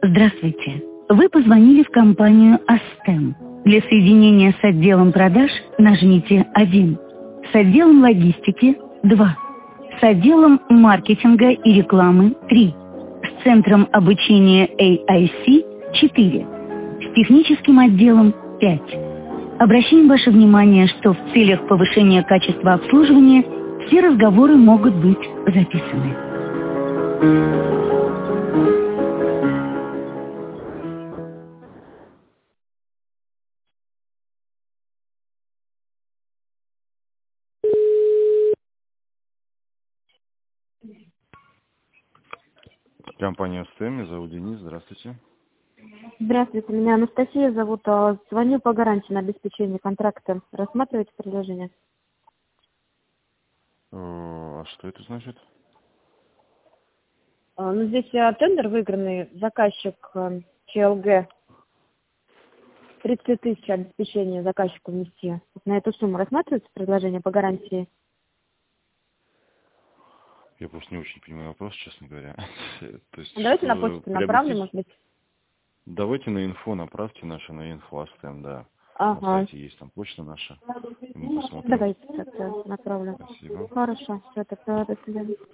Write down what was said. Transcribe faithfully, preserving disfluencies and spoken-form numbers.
Здравствуйте. Вы позвонили в компанию Астем. Для соединения с отделом продаж нажмите один. С отделом логистики два. С отделом маркетинга и рекламы три. С центром обучения эй ай си четыре. С техническим отделом пять. Обращаем ваше внимание, что в целях повышения качества обслуживания все разговоры могут быть записаны. Компания Астем, меня зовут Денис, здравствуйте. Здравствуйте, меня Анастасия зовут. а, Звоню по гарантии на обеспечение контракта. Рассматриваете предложение? Э, А что это значит? А, Ну, здесь а, тендер выигранный, заказчик а, ЧЛГ. тридцать тысяч обеспечения заказчику внести. Вот на эту сумму рассматривается предложение по гарантии? Я просто не очень понимаю вопрос, честно говоря. То есть, Ну, давайте на э, почту направлю, приобретить... может быть. Давайте на инфо, направьте наши на инфо Астем, да. На Ага. сайте есть там почта наша, и мы посмотрим. Давайте тогда направлю. Спасибо. Хорошо, все, тогда до свидания.